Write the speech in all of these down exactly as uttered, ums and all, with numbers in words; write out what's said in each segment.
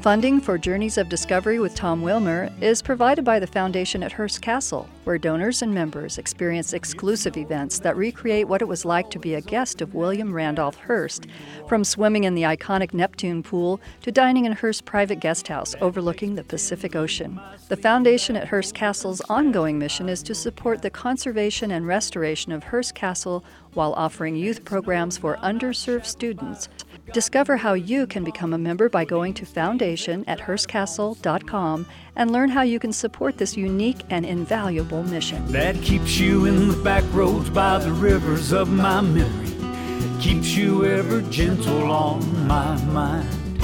Funding for Journeys of Discovery with Tom Wilmer is provided by the Foundation at Hearst Castle, where donors and members experience exclusive events that recreate what it was like to be a guest of William Randolph Hearst, from swimming in the iconic Neptune pool to dining in Hearst's private guest house overlooking the Pacific Ocean. The Foundation at Hearst Castle's ongoing mission is to support the conservation and restoration of Hearst Castle while offering youth programs for underserved students. Discover how you can become a member by going to foundation at hearst castle dot com and learn how you can support this unique and invaluable mission. That keeps you in the back roads by the rivers of my memory. That keeps you ever gentle on my mind.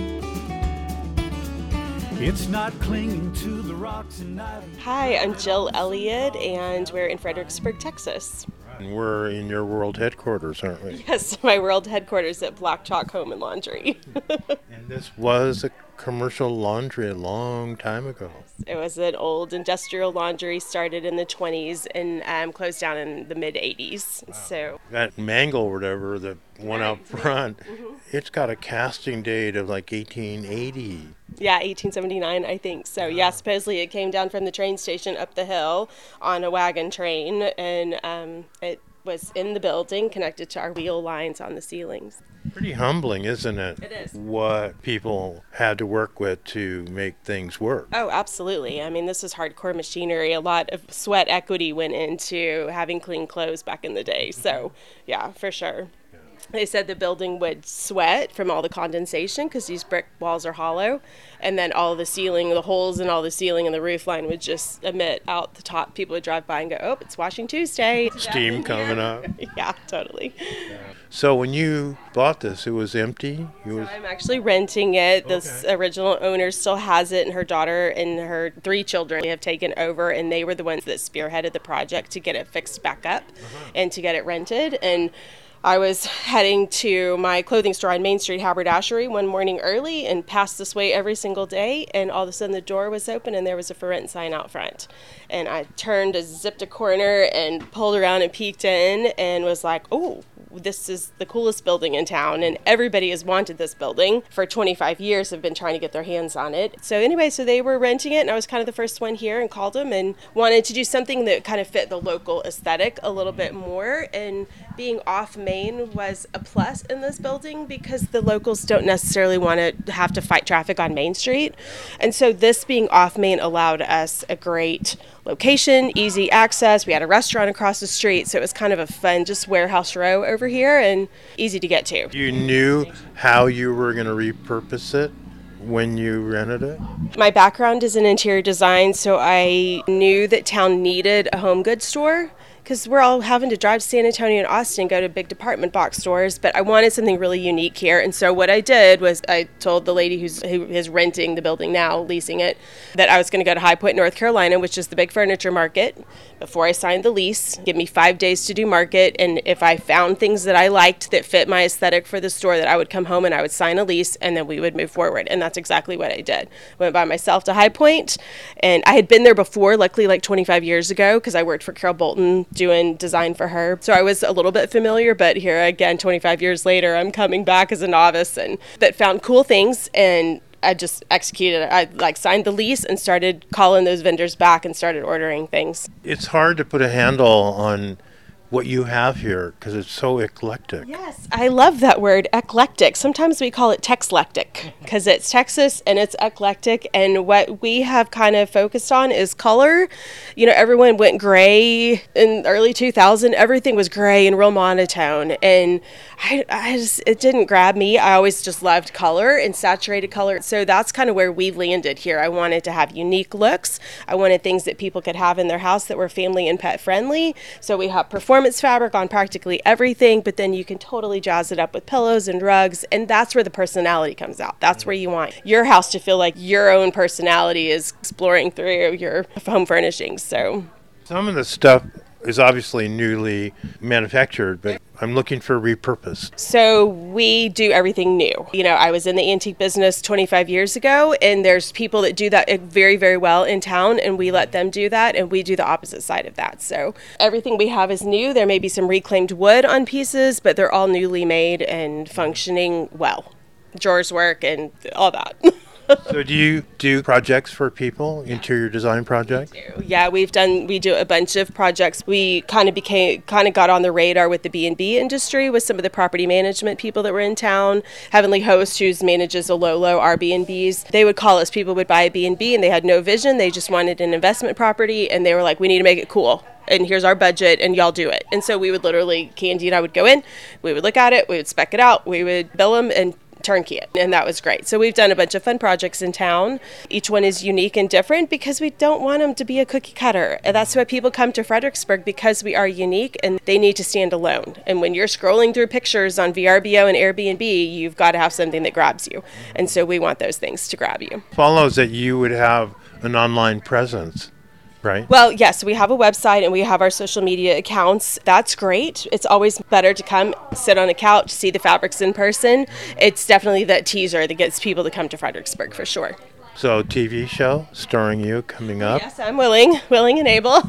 It's not clinging to the rocks and night. Hi, I'm Jill Elliott, and we're in Fredericksburg, Texas. And we're in your world headquarters, aren't we? Yes, my world headquarters at Black Chalk Home and Laundry. And this was a commercial laundry a long time ago. It was an old industrial laundry, started in the twenties and um, closed down in the mid-eighties. Wow. So that Mangle or whatever, the one out front, mm-hmm. It's got a casting date of like eighteen eighty. Yeah, eighteen seventy-nine, I think. So, yeah, supposedly it came down from the train station up the hill on a wagon train, and um, it was in the building connected to our wheel lines on the ceilings. Pretty humbling, isn't it? It is. What people had to work with to make things work. Oh, absolutely. I mean, this is hardcore machinery. A lot of sweat equity went into having clean clothes back in the day. So, yeah, for sure. They said the building would sweat from all the condensation because these brick walls are hollow, and then all the ceiling, the holes in all the ceiling and the roof line would just emit out the top. People would drive by and go, oh, it's washing Tuesday. Steam coming up. Yeah, totally. Yeah. So when you bought this, it was empty? You was... So I'm actually renting it. Okay. This original owner still has it, and her daughter and her three children have taken over, and they were the ones that spearheaded the project to get it fixed back up uh-huh. and to get it rented. And I was heading to my clothing store on Main Street, Haberdashery, one morning early and passed this way every single day, and all of a sudden the door was open and there was a for rent sign out front. And I turned, zipped a corner and pulled around and peeked in and was like, oh, this is the coolest building in town, and everybody has wanted this building for twenty-five years, have been trying to get their hands on it. So anyway, so they were renting it, and I was kind of the first one here and called them and wanted to do something that kind of fit the local aesthetic a little bit more, and being off Main was a plus in this building because the locals don't necessarily want to have to fight traffic on Main Street. And so this being off Main allowed us a great location, easy access. We had a restaurant across the street, so it was kind of a fun just warehouse row over here and easy to get to. You knew how you were going to repurpose it when you rented it? My background is in interior design, so I knew that town needed a home goods store, because we're all having to drive to San Antonio and Austin, go to big department box stores, but I wanted something really unique here. And so what I did was I told the lady who's who is renting the building now, leasing it, that I was going to go to High Point, North Carolina, which is the big furniture market, before I signed the lease, give me five days to do market, and if I found things that I liked that fit my aesthetic for the store, that I would come home and I would sign a lease, and then we would move forward. And that's exactly what I did. Went by myself to High Point, and I had been there before, luckily like twenty-five years ago, because I worked for Carol Bolton doing design for her. So I was a little bit familiar, but here again, twenty-five years later, I'm coming back as a novice, and but found cool things, and I just executed it. I like signed the lease and started calling those vendors back and started ordering things. It's hard to put a handle on what you have here because it's so eclectic. Yes, I love that word, eclectic. Sometimes we call it Texlectic because it's Texas and it's eclectic, and what we have kind of focused on is color. You know, everyone went gray in early two thousand. Everything was gray and real monotone, and I, I just, it didn't grab me. I always just loved color and saturated color, so that's kind of where we landed here. I wanted to have unique looks. I wanted things that people could have in their house that were family and pet friendly, so we have performance fabric on practically everything, but then you can totally jazz it up with pillows and rugs, and that's where the personality comes out. That's where you want your house to feel like your own personality is exploring through your home furnishings. So some of the stuff is obviously newly manufactured, but I'm looking for repurposed. So we do everything new. You know, I was in the antique business twenty-five years ago, and there's people that do that very, very well in town, and we let them do that, and we do the opposite side of that. So everything we have is new. There may be some reclaimed wood on pieces, but they're all newly made and functioning well. Drawers work and all that. So do you do projects for people, interior design projects? Yeah, we've done, we do a bunch of projects. We kind of became, kind of got on the radar with the B and B industry with some of the property management people that were in town. Heavenly Host, who manages Ololo, our B and Bs, they would call us. People would buy a B and B and they had no vision. They just wanted an investment property and they were like, we need to make it cool. And here's our budget, and y'all do it. And so we would literally, Candy and I would go in, we would look at it, we would spec it out, we would bill them, and turnkey it. And that was great. So we've done a bunch of fun projects in town. Each one is unique and different because we don't want them to be a cookie cutter. And that's why people come to Fredericksburg, because we are unique and they need to stand alone. And when you're scrolling through pictures on V R B O and Airbnb, you've got to have something that grabs you. And so we want those things to grab you. Follows that you would have an online presence. Right. Well, yes, we have a website and we have our social media accounts. That's great. It's always better to come sit on a couch, see the fabrics in person. It's definitely that teaser that gets people to come to Fredericksburg for sure. So T V show starring you coming up? Yes, I'm willing, willing and able.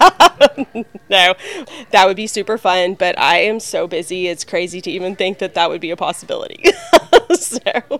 No, that would be super fun, but I am so busy. It's crazy to even think that that would be a possibility. So...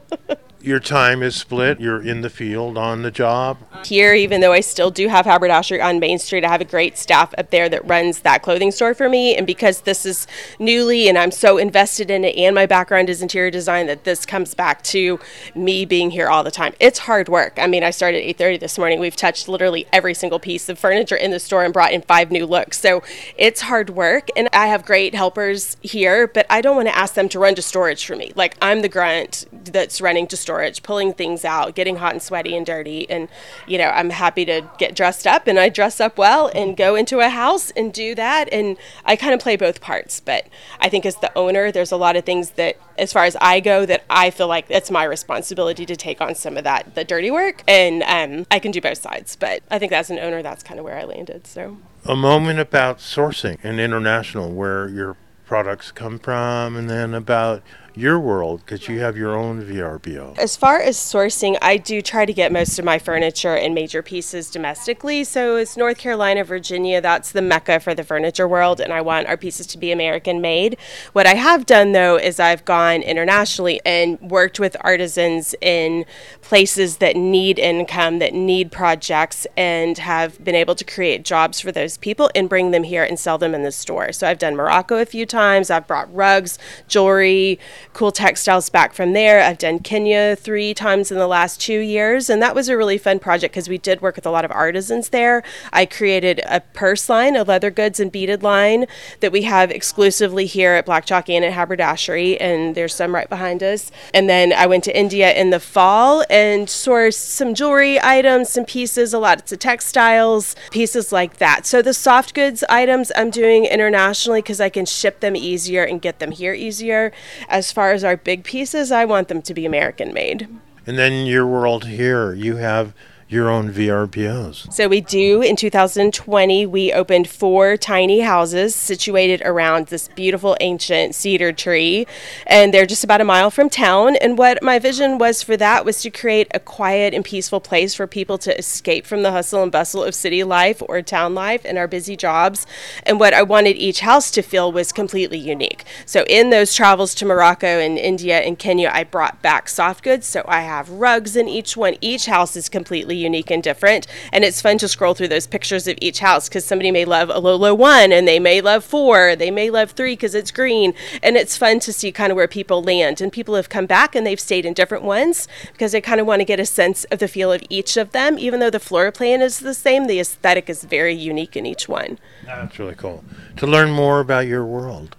Your time is split. You're in the field on the job. Here, even though I still do have haberdashery on Main Street, I have a great staff up there that runs that clothing store for me. And because this is newly and I'm so invested in it and my background is interior design, that this comes back to me being here all the time. It's hard work. I mean, I started at eight thirty this morning. We've touched literally every single piece of furniture in the store and brought in five new looks. So it's hard work. And I have great helpers here, but I don't want to ask them to run to storage for me. Like, I'm the grunt that's running to storage. Storage, pulling things out, getting hot and sweaty and dirty. And, you know, I'm happy to get dressed up, and I dress up well and go into a house and do that. And I kind of play both parts. But I think as the owner, there's a lot of things that, as far as I go, that I feel like it's my responsibility to take on some of that, the dirty work. And um, I can do both sides. But I think as an owner, that's kind of where I landed. So a moment about sourcing and international, where your products come from, and then about your world, because you have your own V R B O. As far as sourcing, I do try to get most of my furniture and major pieces domestically. So it's North Carolina, Virginia, that's the mecca for the furniture world, and I want our pieces to be American made. What I have done, though, is I've gone internationally and worked with artisans in places that need income, that need projects, and have been able to create jobs for those people and bring them here and sell them in the store. So I've done Morocco a few times. I've brought rugs, jewelry, cool textiles back from there. I've done Kenya three times in the last two years, and that was a really fun project because we did work with a lot of artisans there. I created a purse line, a leather goods and beaded line that we have exclusively here at Black Chalk and at Haberdashery, and there's some right behind us. And then I went to India in the fall and sourced some jewelry items, some pieces, a lot of textiles, pieces like that. So the soft goods items I'm doing internationally because I can ship them easier and get them here easier. As far as our big pieces, I want them to be American made. And then your world here, you have your own V R B Os. So we do. In two thousand twenty, we opened four tiny houses situated around this beautiful ancient cedar tree, and they're just about a mile from town. And what my vision was for that was to create a quiet and peaceful place for people to escape from the hustle and bustle of city life or town life and our busy jobs. And what I wanted each house to feel was completely unique. So in those travels to Morocco and India and Kenya, I brought back soft goods. So I have rugs in each one. Each house is completely unique and different, and it's fun to scroll through those pictures of each house because somebody may love Ololo one and they may love four, they may love three because it's green, and it's fun to see kind of where people land. And people have come back and they've stayed in different ones because they kind of want to get a sense of the feel of each of them. Even though the floor plan is the same, the aesthetic is very unique in each one. That's really cool. To learn more about your world.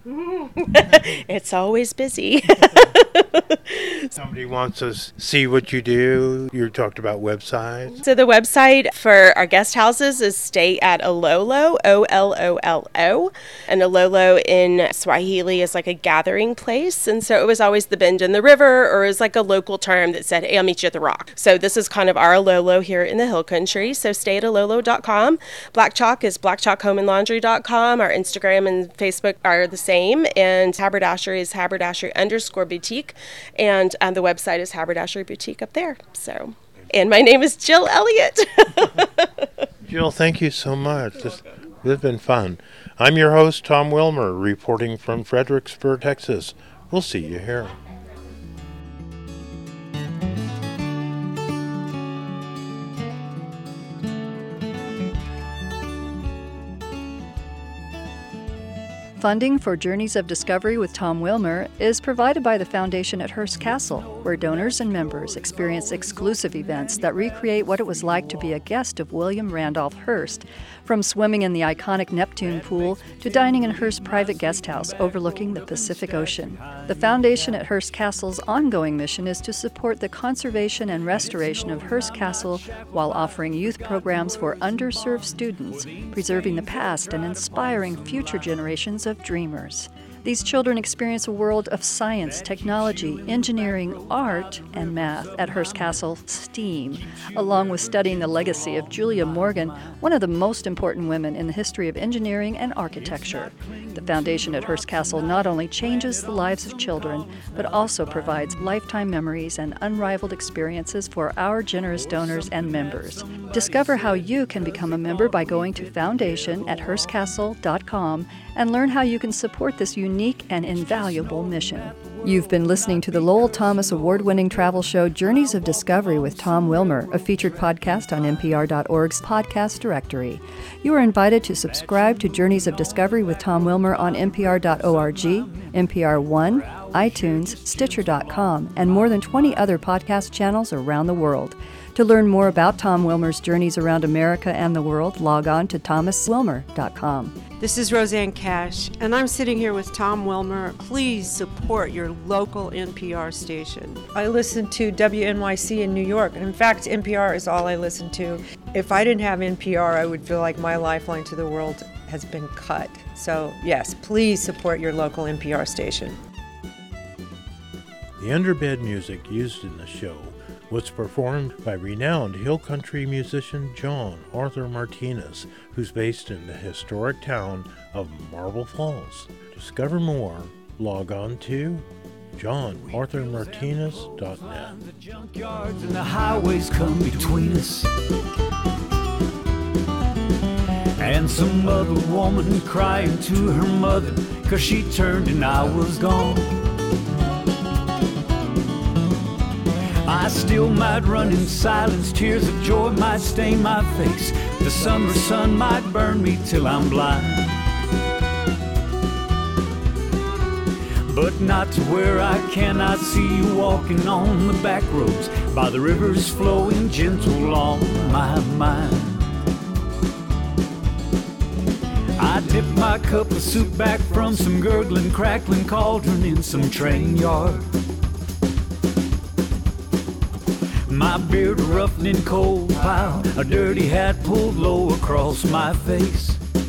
It's always busy. Somebody wants to see what you do. You talked about websites. So the website for our guest houses is Stay at Ololo, O L O L O. And Ololo in Swahili is like a gathering place. And so it was always the bend in the river, or it was like a local term that said, hey, I'll meet you at the rock. So this is kind of our Ololo here in the Hill Country. So stay at ololo dot com. Black Chalk is black chalk home and laundry dot com. Our Instagram and Facebook are the same. And Haberdashery is haberdashery underscore boutique. And um, the website is Haberdashery Boutique up there. So, and my name is Jill Elliott. Jill, thank you so much. This, this has been fun. I'm your host, Tom Wilmer, reporting from Fredericksburg, Texas. We'll see you here. Funding for Journeys of Discovery with Tom Wilmer is provided by the Foundation at Hearst Castle, where donors and members experience exclusive events that recreate what it was like to be a guest of William Randolph Hearst, from swimming in the iconic Neptune pool to dining in Hearst's private guest house overlooking the Pacific Ocean. The Foundation at Hearst Castle's ongoing mission is to support the conservation and restoration of Hearst Castle while offering youth programs for underserved students, preserving the past and inspiring future generations of dreamers. These children experience a world of science, technology, engineering, art, and math at Hearst Castle STEAM, along with studying the legacy of Julia Morgan, one of the most important women in the history of engineering and architecture. The Foundation at Hearst Castle not only changes the lives of children, but also provides lifetime memories and unrivaled experiences for our generous donors and members. Discover how you can become a member by going to foundation at hearst castle dot com and learn how you can support this unique and invaluable mission. You've been listening to the Lowell Thomas award-winning travel show Journeys of Discovery with Tom Wilmer, a featured podcast on N P R dot org's podcast directory. You are invited to subscribe to Journeys of Discovery with Tom Wilmer on N P R dot org, N P R One, iTunes, Stitcher dot com, and more than twenty other podcast channels around the world. To learn more about Tom Wilmer's journeys around America and the world, log on to thomas wilmer dot com. This is Roseanne Cash, and I'm sitting here with Tom Wilmer. Please support your local N P R station. I listen to W N Y C in New York, and in fact, N P R is all I listen to. If I didn't have N P R, I would feel like my lifeline to the world has been cut. So yes, please support your local N P R station. The underbed music used in the show was performed by renowned hill country musician John Arthur Martinez, who's based in the historic town of Marble Falls. To discover more, log on to john arthur martinez dot net. The junkyards and the highways come between us, and some other woman crying to her mother 'cause she turned and I was gone. I still might run in silence, tears of joy might stain my face. The summer sun might burn me till I'm blind, but not to where I cannot see you walking on the back roads by the rivers flowing gentle on my mind. I dip my cup of soup back from some gurgling, crackling cauldron in some train yard. My beard roughened in coal pile, a dirty hat pulled low across my face.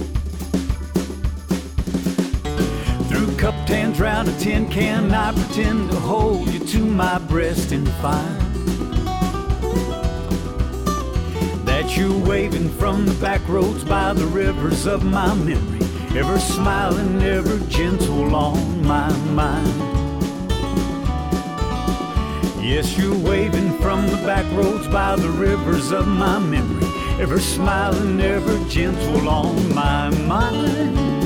Through cup tans round a tin can, I pretend to hold you to my breast and find that you're waving from the back roads by the rivers of my memory, ever smiling, ever gentle on my mind. Yes, you're waving from the back roads by the rivers of my memory, ever smiling, ever gentle on my mind.